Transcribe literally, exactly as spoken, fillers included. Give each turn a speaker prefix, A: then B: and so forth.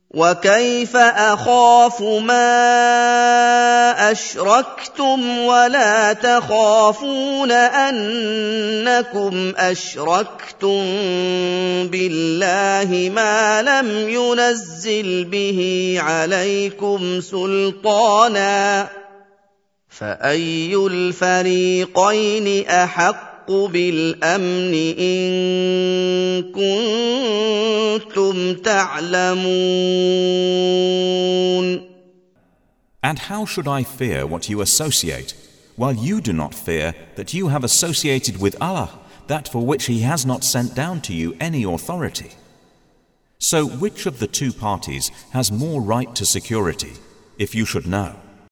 A: وكيف أخاف ما أشركتم ولا تخافون أنكم أشركتم بالله ما لم ينزل به عليكم سلطانا فأي الفريقين أحق بالأمن إن كنتم تعلمون.
B: And how should I fear what you associate, while you do not fear that you have associated with Allah that for which He has not sent down to you any authority? So which of the two parties has more right to security, if you should know?